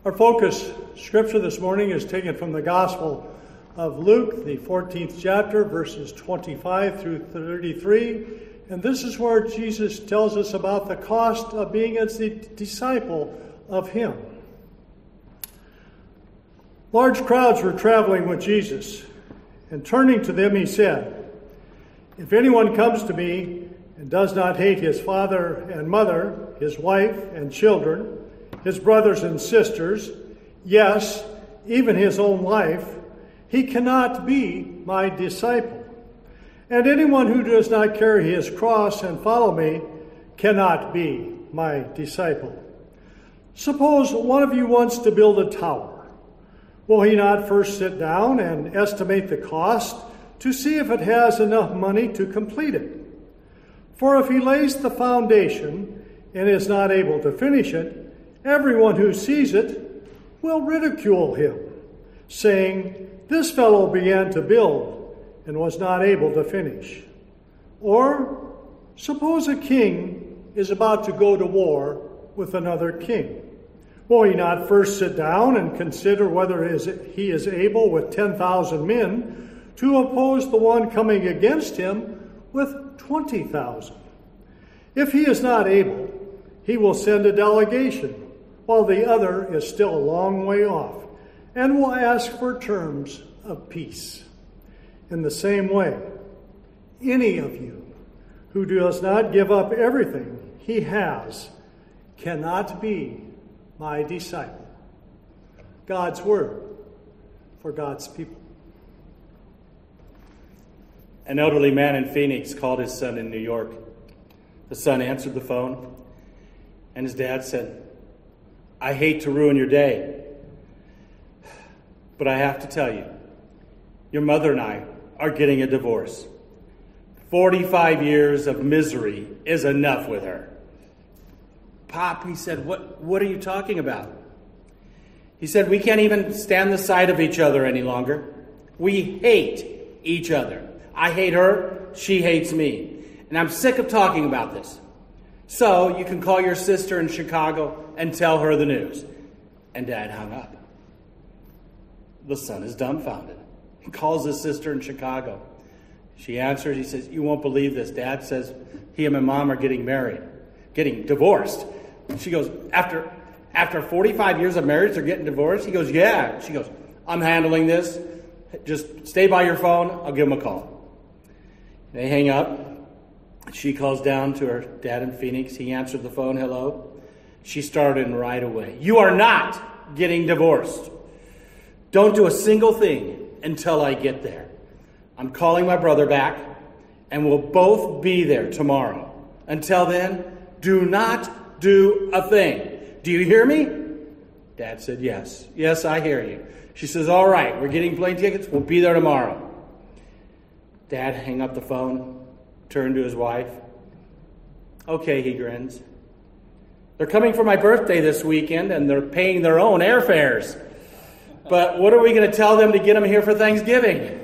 Our focus scripture this morning is taken from the Gospel of Luke, the 14th chapter, verses 25 through 33. And this is where Jesus tells us about the cost of being a disciple of him. Large crowds were traveling with Jesus, and turning to them he said, "If anyone comes to me and does not hate his father and mother, his wife and children, his brothers and sisters, yes, even his own life, he cannot be my disciple. And anyone who does not carry his cross and follow me cannot be my disciple. Suppose one of you wants to build a tower. Will he not first sit down and estimate the cost to see if it has enough money to complete it? For if he lays the foundation and is not able to finish it, everyone who sees it will ridicule him, saying, 'This fellow began to build and was not able to finish.' Or suppose a king is about to go to war with another king. Will he not first sit down and consider whether he is able with 10,000 men to oppose the one coming against him with 20,000? If he is not able, he will send a delegation, while the other is still a long way off, and will ask for terms of peace. In the same way, any of you who does not give up everything he has cannot be my disciple." God's word for God's people. An elderly man in Phoenix called his son in New York. The son answered the phone, and his dad said, "I hate to ruin your day, but I have to tell you, your mother and I are getting a divorce. 45 years of misery is enough with her." "Pop," he said, what are you talking about?" He said, "We can't even stand the sight of each other any longer. We hate each other. I hate her, she hates me. And I'm sick of talking about this. So you can call your sister in Chicago and tell her the news." And Dad hung up. The son is dumbfounded. He calls his sister in Chicago. She answers. He says, "You won't believe this. Dad says he and my mom are getting divorced." She goes, after 45 years of marriage, they're getting divorced? He goes, "Yeah." She goes, "I'm handling this. Just stay by your phone. I'll give him a call." They hang up. She calls down to her dad in Phoenix. He answered the phone. "Hello." She started in right away. "You are not getting divorced. Don't do a single thing until I get there. I'm calling my brother back, and we'll both be there tomorrow. Until then, do not do a thing. Do you hear me?" Dad said, "Yes. Yes, I hear you." She says, "All right, we're getting plane tickets. We'll be there tomorrow." Dad hung up the phone, turned to his wife. "Okay," he grins. "They're coming for my birthday this weekend, and they're paying their own airfares. But what are we going to tell them to get them here for Thanksgiving?"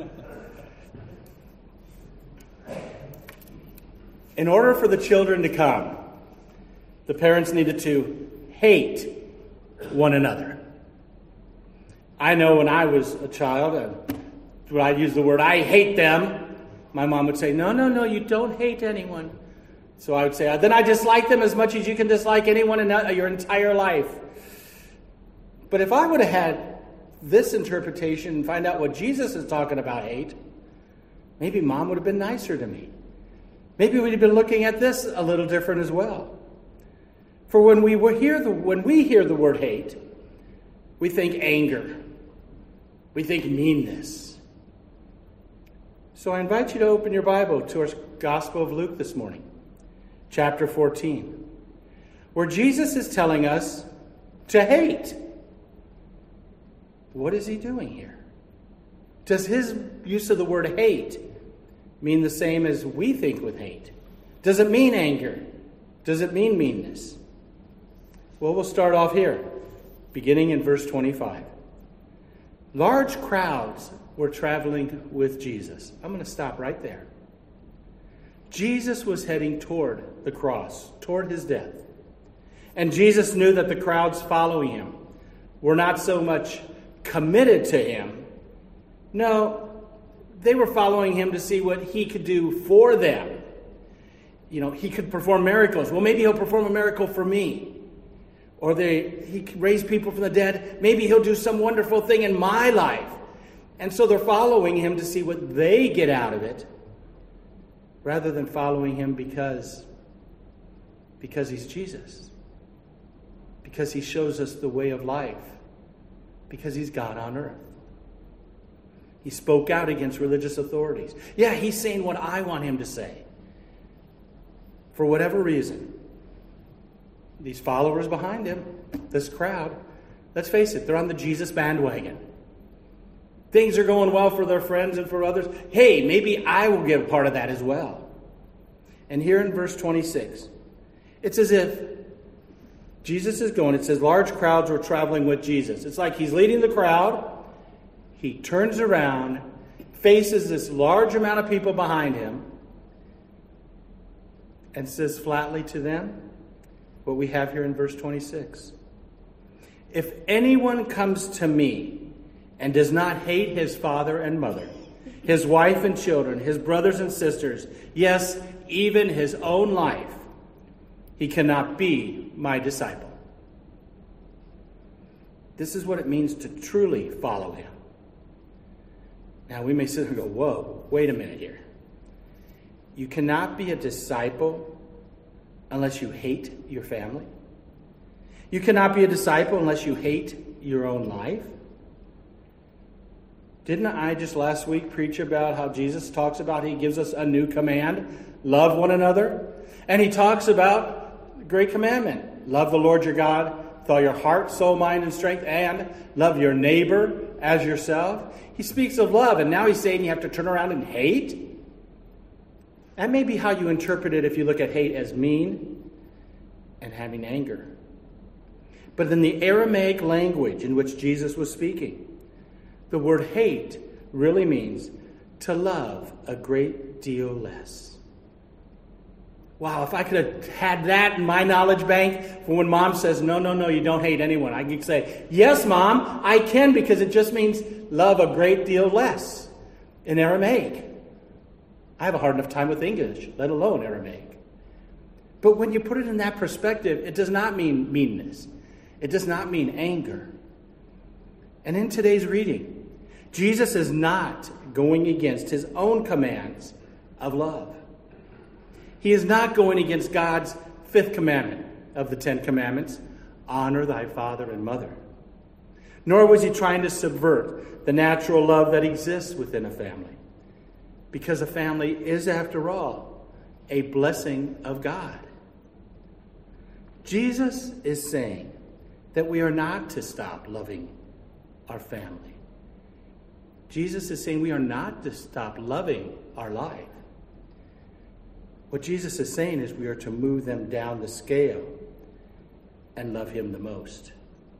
In order for the children to come, the parents needed to hate one another. I know when I was a child, when I used the word, "I hate them," my mom would say, No, you don't hate anyone." So I would say, "Then I dislike them as much as you can dislike anyone in your entire life." But if I would have had this interpretation and find out what Jesus is talking about hate, maybe Mom would have been nicer to me. Maybe we'd have been looking at this a little different as well. For when we hear the word hate, we think anger. We think meanness. So I invite you to open your Bible to our Gospel of Luke this morning, chapter 14, where Jesus is telling us to hate. What is he doing here? Does his use of the word hate mean the same as we think with hate? Does it mean anger? Does it mean meanness? Well, we'll start off here, beginning in verse 25. Large crowds were traveling with Jesus. I'm going to stop right there. Jesus was heading toward the cross, toward his death. And Jesus knew that the crowds following him were not so much committed to him. No, they were following him to see what he could do for them. You know, he could perform miracles. Well, maybe he'll perform a miracle for me. Or he could raise people from the dead. Maybe he'll do some wonderful thing in my life. And so they're following him to see what they get out of it, rather than following him because he's Jesus. Because he shows us the way of life. Because he's God on earth. He spoke out against religious authorities. Yeah, he's saying what I want him to say. For whatever reason, these followers behind him, this crowd, let's face it, they're on the Jesus bandwagon. Things are going well for their friends and for others. Hey, maybe I will get a part of that as well. And here in verse 26, it's as if Jesus is going. It says large crowds were traveling with Jesus. It's like he's leading the crowd. He turns around, faces this large amount of people behind him, and says flatly to them what we have here in verse 26. If anyone comes to me and does not hate his father and mother, his wife and children, his brothers and sisters, yes, even his own life, he cannot be my disciple. This is what it means to truly follow him. Now we may sit there and go, whoa, wait a minute here. You cannot be a disciple unless you hate your family. You cannot be a disciple unless you hate your own life. Didn't I just last week preach about how Jesus talks about he gives us a new command, love one another? And he talks about the great commandment, love the Lord your God with all your heart, soul, mind, and strength, and love your neighbor as yourself. He speaks of love, and now he's saying you have to turn around and hate. That may be how you interpret it if you look at hate as mean and having anger. But in the Aramaic language in which Jesus was speaking, the word hate really means to love a great deal less. Wow, if I could have had that in my knowledge bank for when Mom says, no, you don't hate anyone. I could say, yes, Mom, I can, because it just means love a great deal less in Aramaic. I have a hard enough time with English, let alone Aramaic. But when you put it in that perspective, it does not mean meanness. It does not mean anger. And in today's reading, Jesus is not going against his own commands of love. He is not going against God's fifth commandment of the 10 Commandments, honor thy father and mother. Nor was he trying to subvert the natural love that exists within a family. Because a family is, after all, a blessing of God. Jesus is saying that we are not to stop loving our family. Jesus is saying we are not to stop loving our life. What Jesus is saying is we are to move them down the scale and love him the most.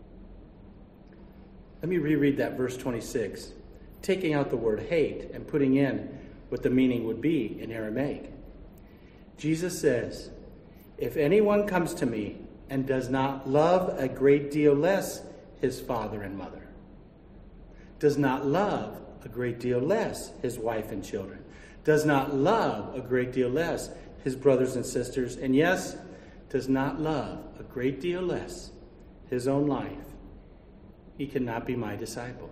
Let me reread that verse 26, taking out the word hate and putting in what the meaning would be in Aramaic. Jesus says, if anyone comes to me and does not love a great deal less his father and mother, does not love a great deal less his wife and children, does not love a great deal less his brothers and sisters, and yes, does not love a great deal less his own life, he cannot be my disciple.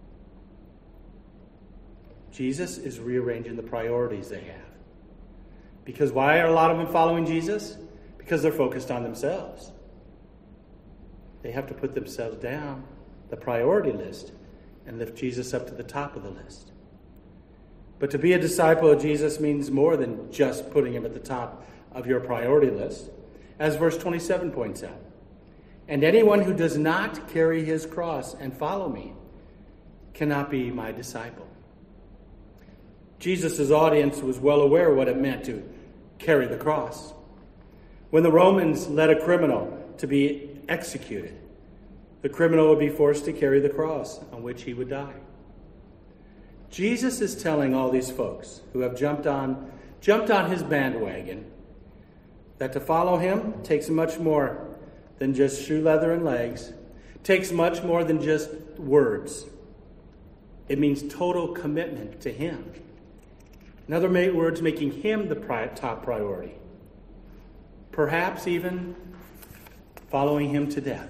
Jesus is rearranging the priorities they have. Because why are a lot of them following Jesus? Because they're focused on themselves. They have to put themselves down the priority list and lift Jesus up to the top of the list. But to be a disciple of Jesus means more than just putting him at the top of your priority list. As verse 27 points out, and anyone who does not carry his cross and follow me cannot be my disciple. Jesus' audience was well aware of what it meant to carry the cross. When the Romans led a criminal to be executed, the criminal would be forced to carry the cross on which he would die. Jesus is telling all these folks who have jumped on his bandwagon that to follow him takes much more than just shoe leather and legs, takes much more than just words. It means total commitment to Him. In other words, making Him the top priority. Perhaps even following Him to death.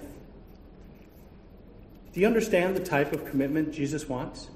Do you understand the type of commitment Jesus wants?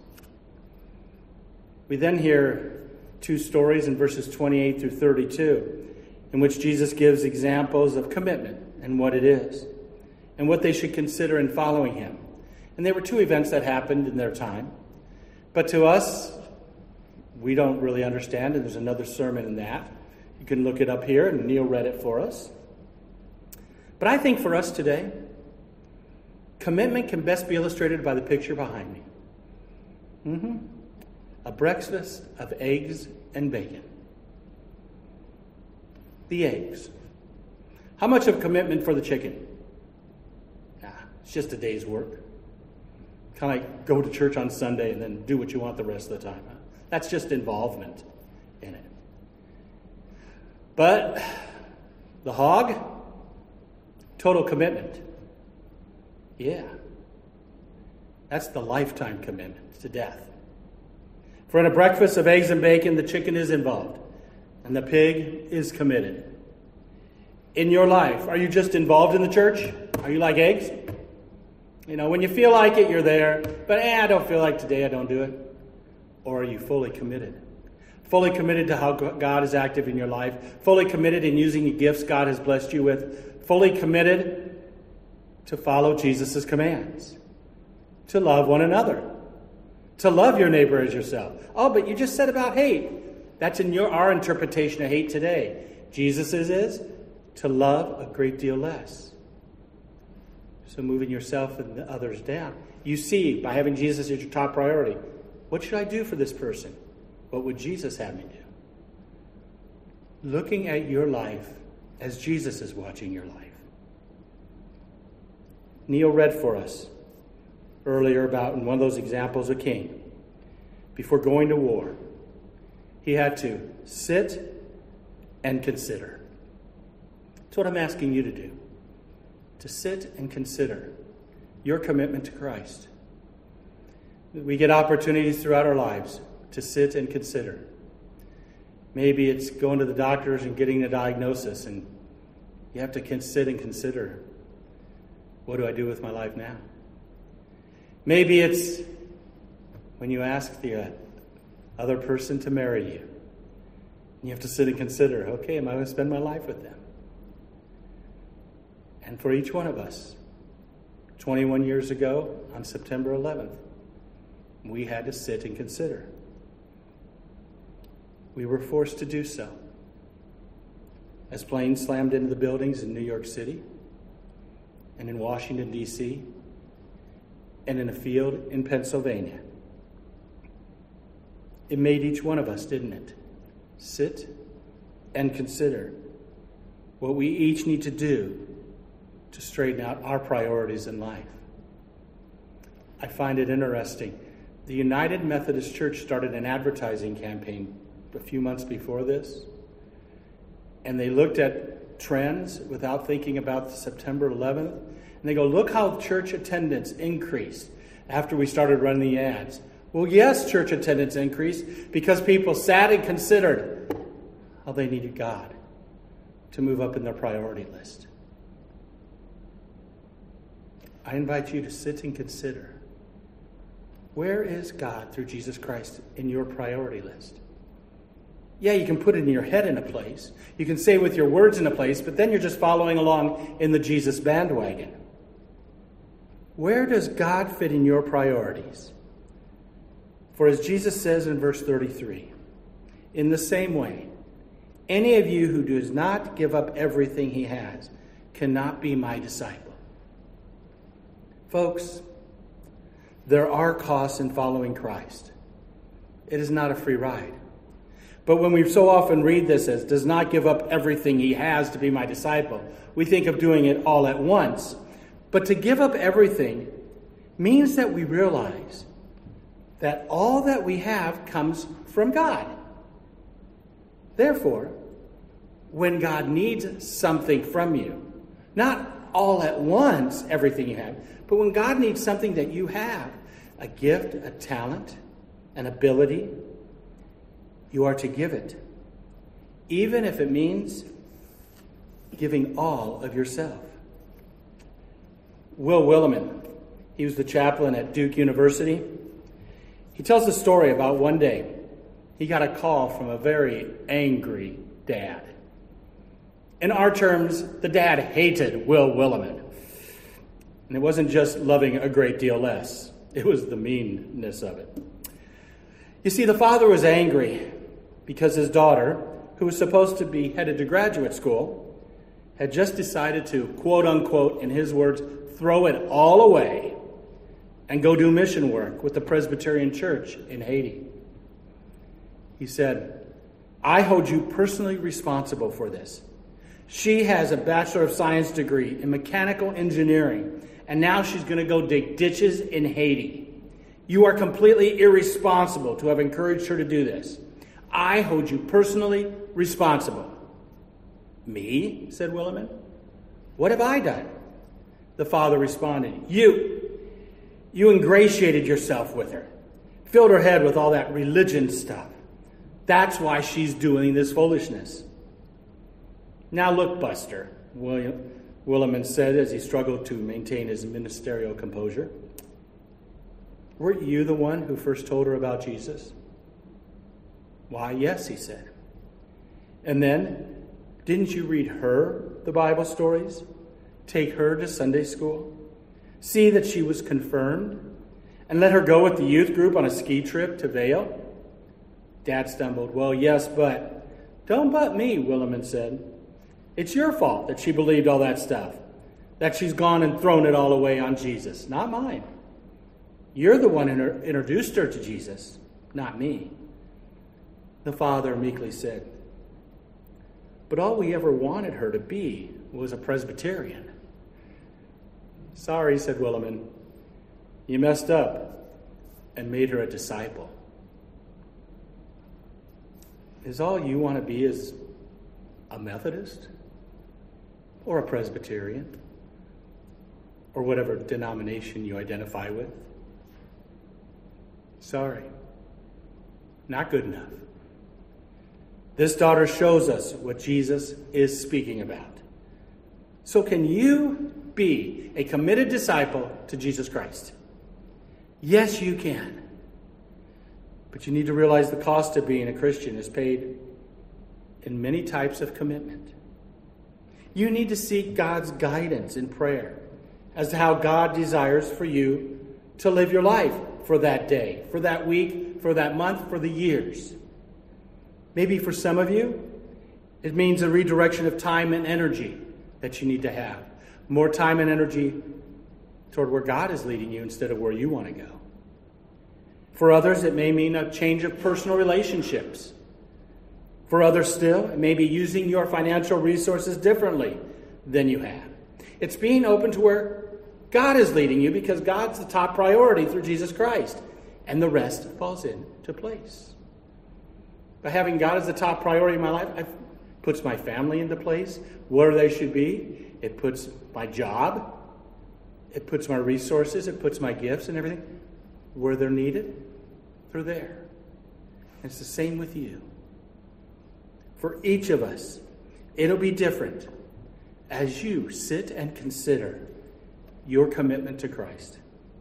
We then hear two stories in verses 28 through 32 in which Jesus gives examples of commitment and what it is and what they should consider in following Him. And there were two events that happened in their time. But to us, we don't really understand, and there's another sermon in that. You can look it up here, and Neil read it for us. But I think for us today, commitment can best be illustrated by the picture behind me. A breakfast of eggs and bacon. The eggs. How much of commitment for the chicken? Nah, it's just a day's work. Kind of like go to church on Sunday and then do what you want the rest of the time. That's just involvement in it. But the hog, total commitment. Yeah. That's the lifetime commitment to death. For in a breakfast of eggs and bacon, the chicken is involved, and the pig is committed. In your life, are you just involved in the church? Are you like eggs? You know, when you feel like it, you're there, but I don't feel like today, I don't do it. Or are you fully committed? Fully committed to how God is active in your life, fully committed in using the gifts God has blessed you with, fully committed to follow Jesus' commands, to love one another, to love your neighbor as yourself. Oh, but you just said about hate. That's in our interpretation of hate today. Jesus's is to love a great deal less. So moving yourself and the others down. You see, by having Jesus as your top priority, what should I do for this person? What would Jesus have me do? Looking at your life as Jesus is watching your life. Neil read for us earlier about in one of those examples, a king. Before going to war, he had to sit and consider. That's what I'm asking you to do. To sit and consider your commitment to Christ. We get opportunities throughout our lives to sit and consider. Maybe it's going to the doctors and getting a diagnosis, and you have to sit and consider, what do I do with my life now? Maybe it's when you ask the other person to marry you. You have to sit and consider, okay, am I going to spend my life with them? And for each one of us, 21 years ago on September 11th, we had to sit and consider. We were forced to do so. As planes slammed into the buildings in New York City and in Washington, D.C., and in a field in Pennsylvania. It made each one of us, didn't it? Sit and consider what we each need to do to straighten out our priorities in life. I find it interesting. The United Methodist Church started an advertising campaign a few months before this, and they looked at trends without thinking about September 11th, and they go, look how church attendance increased after we started running the ads. Well, yes, church attendance increased because people sat and considered how they needed God to move up in their priority list. I invite you to sit and consider, where is God through Jesus Christ in your priority list? Yeah, you can put it in your head in a place. You can say with your words in a place, but then you're just following along in the Jesus bandwagon. Where does God fit in your priorities? For as Jesus says in verse 33, in the same way, any of you who does not give up everything he has cannot be my disciple. Folks, there are costs in following Christ. It is not a free ride. But when we so often read this as does not give up everything he has to be my disciple, we think of doing it all at once. But to give up everything means that we realize that all that we have comes from God. Therefore, when God needs something from you, not all at once everything you have, But when God needs something that you have, a gift, a talent, an ability, you are to give it, even if it means giving all of yourself. Will Willimon, he was the chaplain at Duke University. He tells a story about one day he got a call from a very angry dad. In our terms, the dad hated Will Willimon. And it wasn't just loving a great deal less. It was the meanness of it. You see, the father was angry because his daughter, who was supposed to be headed to graduate school, had just decided to, quote unquote, in his words, throw it all away and go do mission work with the Presbyterian Church in Haiti. He said, I hold you personally responsible for this. She has a Bachelor of Science degree in mechanical engineering, and now she's going to go dig ditches in Haiti. You are completely irresponsible to have encouraged her to do this. I hold you personally responsible. Me? Said Willimon. What have I done? The father responded, You ingratiated yourself with her, filled her head with all that religion stuff. That's why she's doing this foolishness. Now look, Buster, Willimon said as he struggled to maintain his ministerial composure. Weren't you the one who first told her about Jesus? Why, yes, he said. And then, didn't you read her the Bible stories? Take her to Sunday school? See that she was confirmed? And let her go with the youth group on a ski trip to Vail? Dad stumbled. Well, yes, but... Don't but me, Willimon said. It's your fault that she believed all that stuff. That she's gone and thrown it all away on Jesus, not mine. You're the one who introduced her to Jesus, not me. The father meekly said, but all we ever wanted her to be was a Presbyterian. Sorry, said Willimon. You messed up and made her a disciple. Is all you want to be is a Methodist? Or a Presbyterian? Or whatever denomination you identify with? Sorry. Not good enough. This daughter shows us what Jesus is speaking about. So can you be a committed disciple to Jesus Christ? Yes, you can. But you need to realize the cost of being a Christian is paid in many types of commitment. You need to seek God's guidance in prayer as to how God desires for you to live your life for that day, for that week, for that month, for the years. Maybe for some of you, it means a redirection of time and energy that you need to have. More time and energy toward where God is leading you instead of where you want to go. For others, it may mean a change of personal relationships. For others still, it may be using your financial resources differently than you have. It's being open to where God is leading you because God's the top priority through Jesus Christ. And the rest falls into place. By having God as the top priority in my life, it puts my family into place, where they should be. It puts my job. It puts my resources. It puts my gifts and everything where they're needed. They're there. And it's the same with you. For each of us, it'll be different as you sit and consider your commitment to Christ.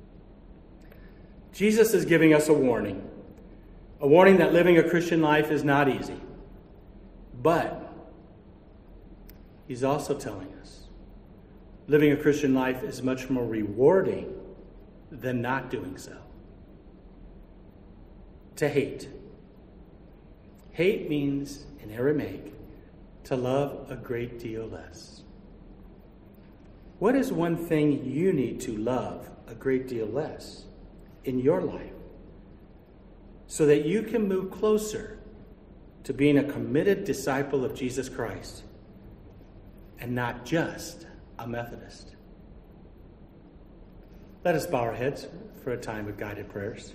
Jesus is giving us a warning that living a Christian life is not easy. But he's also telling us living a Christian life is much more rewarding than not doing so. To hate. Hate means, in Aramaic, to love a great deal less. What is one thing you need to love a great deal less in your life so that you can move closer to being a committed disciple of Jesus Christ and not just a Methodist? Let us bow our heads for a time of guided prayers.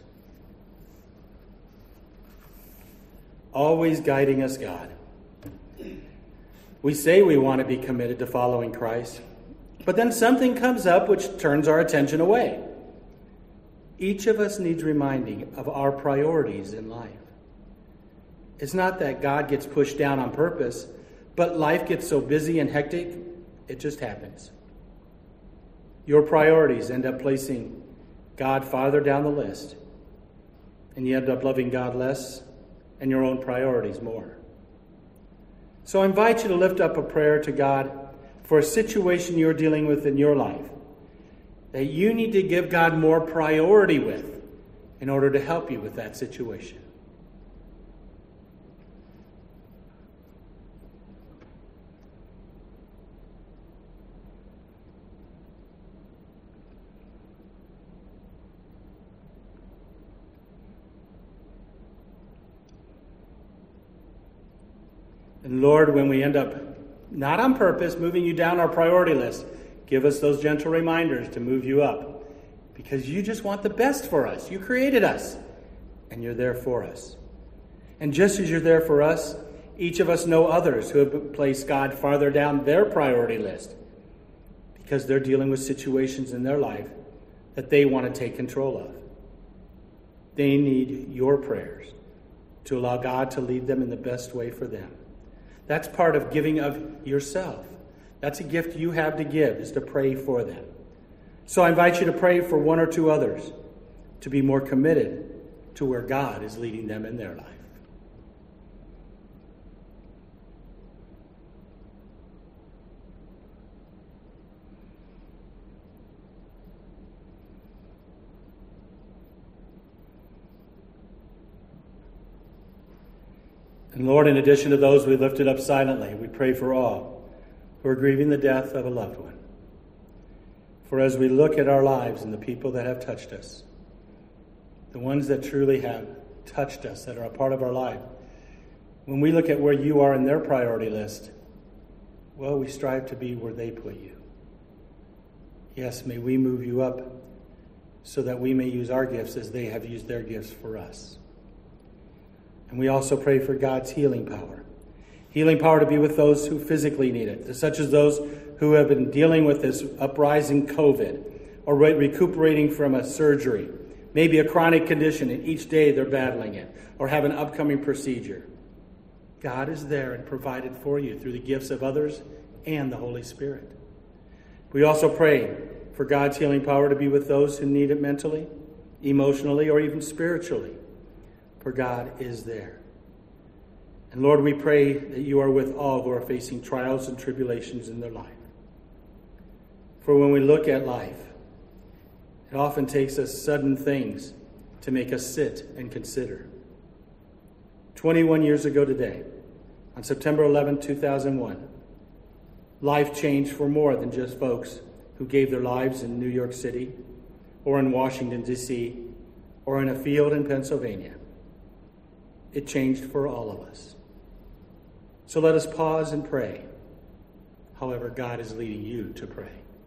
Always guiding us, God. We say we want to be committed to following Christ, But then something comes up which turns our attention away. Each of us needs reminding of our priorities in life. It's not that God gets pushed down on purpose, but life gets so busy and hectic, it just happens. Your priorities end up placing God farther down the list, and you end up loving God less and your own priorities more. So I invite you to lift up a prayer to God for a situation you're dealing with in your life that you need to give God more priority with in order to help you with that situation. And Lord, when we end up, not on purpose, moving you down our priority list, give us those gentle reminders to move you up. Because you just want the best for us. You created us, and you're there for us. And just as you're there for us, each of us know others who have placed God farther down their priority list because they're dealing with situations in their life that they want to take control of. They need your prayers to allow God to lead them in the best way for them. That's part of giving of yourself. That's a gift you have to give, is to pray for them. So I invite you to pray for one or two others to be more committed to where God is leading them in their life. And Lord, in addition to those we lifted up silently, we pray for all who are grieving the death of a loved one. For as we look at our lives and the people that have touched us, the ones that truly have touched us, that are a part of our life, when we look at where you are in their priority list, well, we strive to be where they put you. Yes, may we move you up so that we may use our gifts as they have used their gifts for us. And we also pray for God's healing power. Healing power to be with those who physically need it, such as those who have been dealing with this uprising COVID or recuperating from a surgery, maybe a chronic condition, and each day they're battling it, or have an upcoming procedure. God is there and provided for you through the gifts of others and the Holy Spirit. We also pray for God's healing power to be with those who need it mentally, emotionally, or even spiritually. For God is there. And Lord, we pray that you are with all who are facing trials and tribulations in their life. For when we look at life, it often takes us sudden things to make us sit and consider. 21 years ago today, on September 11, 2001, life changed for more than just folks who gave their lives in New York City or in Washington, D.C., or in a field in Pennsylvania. It changed for all of us. So let us pause and pray, however God is leading you to pray.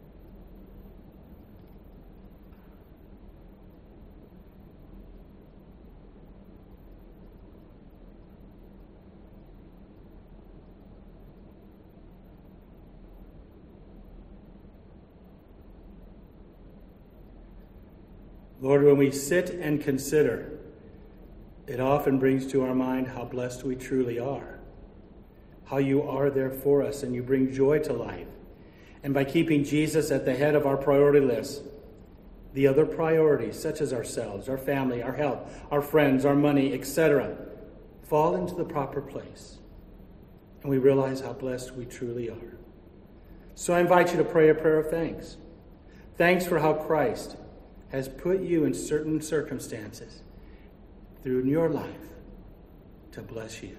Lord, when we sit and consider, it often brings to our mind how blessed we truly are, how you are there for us and you bring joy to life. And by keeping Jesus at the head of our priority list, the other priorities, such as ourselves, our family, our health, our friends, our money, etc., fall into the proper place. And we realize how blessed we truly are. So I invite you to pray a prayer of thanks. Thanks for how Christ has put you in certain circumstances through your life to bless you.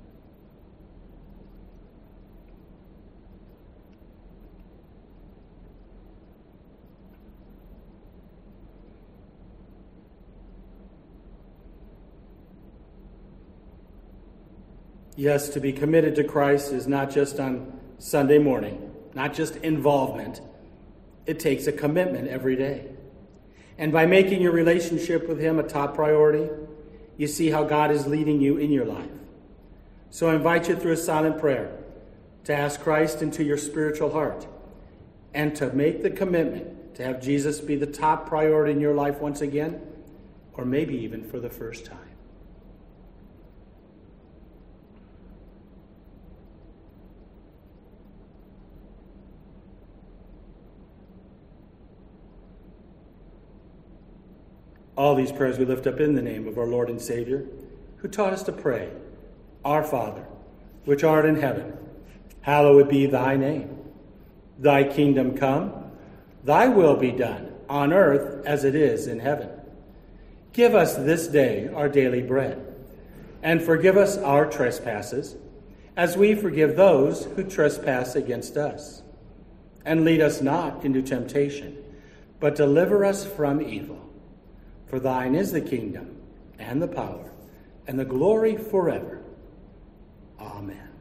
Yes, to be committed to Christ is not just on Sunday morning, not just involvement. It takes a commitment every day. And by making your relationship with him a top priority, you see how God is leading you in your life. So I invite you through a silent prayer to ask Christ into your spiritual heart and to make the commitment to have Jesus be the top priority in your life once again, or maybe even for the first time. All these prayers we lift up in the name of our Lord and Savior, who taught us to pray, Our Father, which art in heaven, hallowed be thy name. Thy kingdom come, thy will be done, on earth as it is in heaven. Give us this day our daily bread, and forgive us our trespasses, as we forgive those who trespass against us. And lead us not into temptation, but deliver us from evil. For thine is the kingdom, and the power, and the glory forever. Amen.